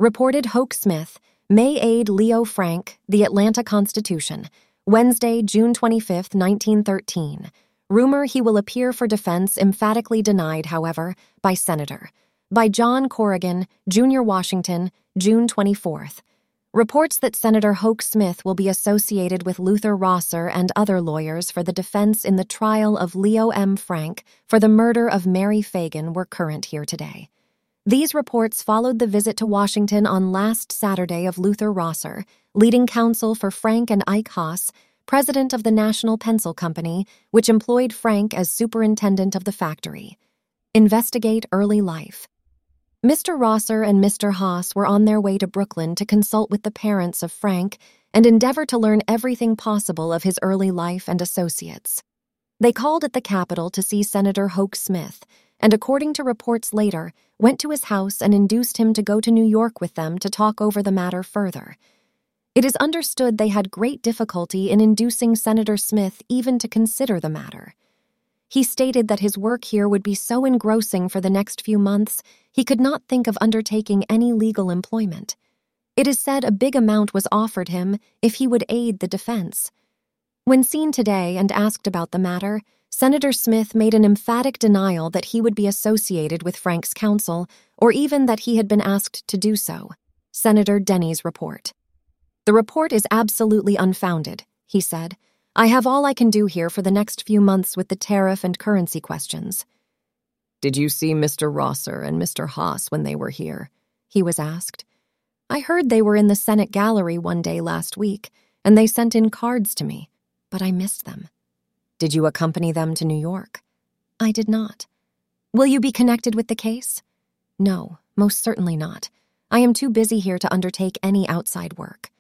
reported Hoke Smith may aid Leo Frank, the Atlanta Constitution, Wednesday, June 25, 1913. Rumor he will appear for defense emphatically denied, however, by Senator. By John Corrigan, Jr. Washington, June 24th. Reports that Senator Hoke Smith will be associated with Luther Rosser and other lawyers for the defense in the trial of Leo M. Frank for the murder of Mary Fagan were current here today. These reports followed the visit to Washington on last Saturday of Luther Rosser, leading counsel for Frank and Ike Haas, president of the National Pencil Company, which employed Frank as superintendent of the factory. Investigate early life. Mr. Rosser and Mr. Haas were on their way to Brooklyn to consult with the parents of Frank and endeavor to learn everything possible of his early life and associates. They called at the Capitol to see Senator Hoke Smith, and according to reports later, went to his house and induced him to go to New York with them to talk over the matter further. It is understood they had great difficulty in inducing Senator Smith even to consider the matter. He stated that his work here would be so engrossing for the next few months, he could not think of undertaking any legal employment. It is said a big amount was offered him if he would aid the defense. When seen today and asked about the matter, Senator Smith made an emphatic denial that he would be associated with Frank's counsel, or even that he had been asked to do so. Senator Denny's report. The report is absolutely unfounded, he said. I have all I can do here for the next few months with the tariff and currency questions. Did you see Mr. Rosser and Mr. Haas when they were here? He was asked. I heard they were in the Senate gallery one day last week, and they sent in cards to me, but I missed them. Did you accompany them to New York? I did not. Will you be connected with the case? No, most certainly not. I am too busy here to undertake any outside work.